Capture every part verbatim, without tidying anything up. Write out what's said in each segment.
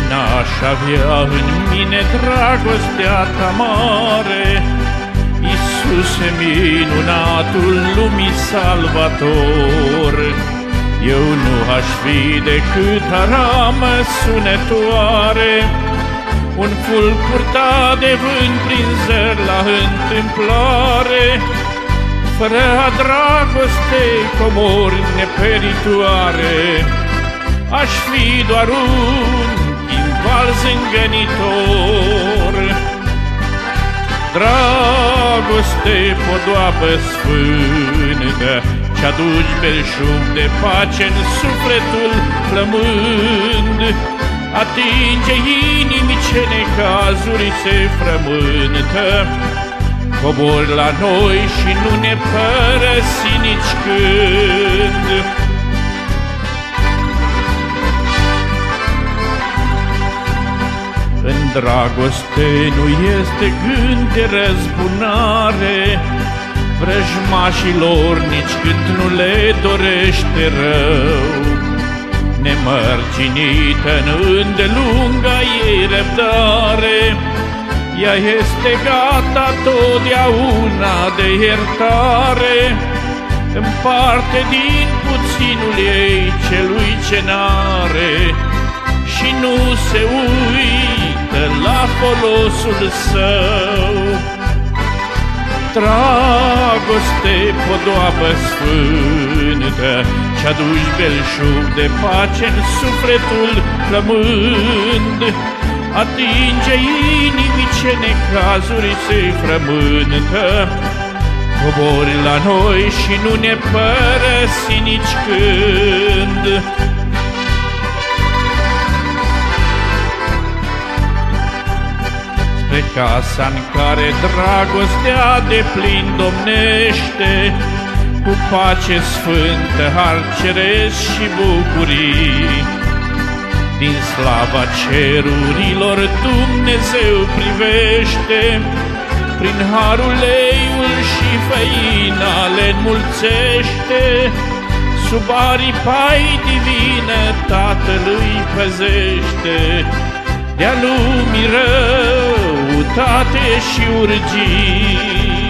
N-aș avea în mine dragostea ta mare, Iisuse minunatul lumii salvator. Eu nu aș fi decât aramă sunătoare, un fulgur dat de vânt prin zăr la întâmplare. Fără a dragostei comori neperitoare, aș fi doar un timpal zângănitor. Dragoste, podoabă sfântă, ce-aduci belșug de pace în sufletul flămând, atinge inimii ce necazuri se frământă. Cobori la noi și nu ne părăsi nici când. În dragoste nu este gând de răzbunare, vrăjmașilor nici când nu le dorește rău. Nemărginită în îndelunga ei răbdare, ea este gata totdeauna de iertare. Împarte din puținul ei celui ce n-are și nu se uită la folosul său. Dragoste, podoabă sfântă, ce-aduci belșug de pace în sufletul flămând, atinge inimii ce necazuri se frământă. Cobori la noi și nu ne părăsi nici când. Spre casa în care dragostea de plin domnește, cu pace sfântă, har ceresc și bucurii, din slava cerurilor Dumnezeu privește, prin harul leiul și făina le înmulțește, sub aripa-i divină Tatălui păzește, de-a lumii răutate și urgii.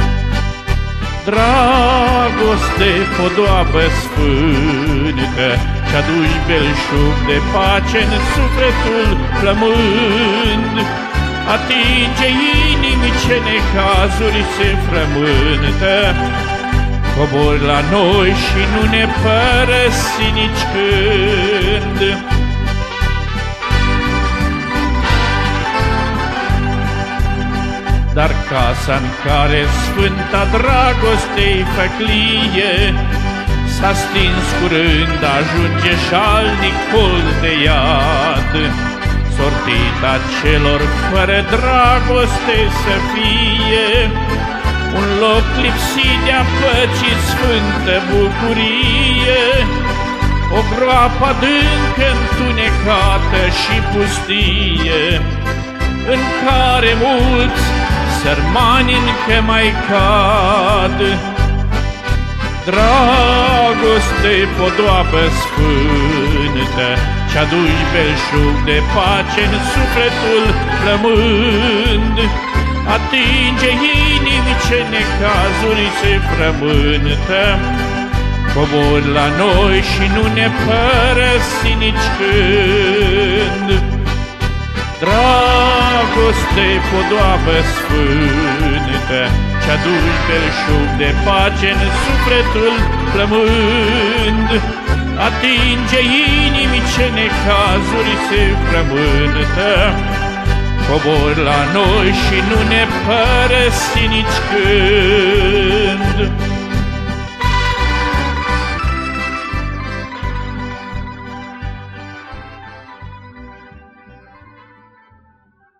Dragoste, podoabă sfântă, ce-aduci belșug de pace în sufletul flămând, atinge inimii ce necazuri se frământă. Cobori la noi și nu ne părăsi nici când. Dar casa în care sfânta dragostei făclie s-a stins curând, ajunge șalnic colț de iad. Sortita celor fără dragoste să fie un loc lipsit de-a păcii sfântă bucurie, o groapă adâncă întunecată și pustie, în care mulți sărmani încă mai cad. Dragoste, podoabă sfântă, ce-aduci belșug de pace în sufletul flămând, atinge inimii ce necazuri se frământă. Cobori la noi și nu ne părăsi nici când. Dragoste, podoabă sfântă, ce-aduci belșug de pace în sufletul flămând, atinge inimii ce necazuri se frământă. Cobori la noi și nu ne părăsi nici când.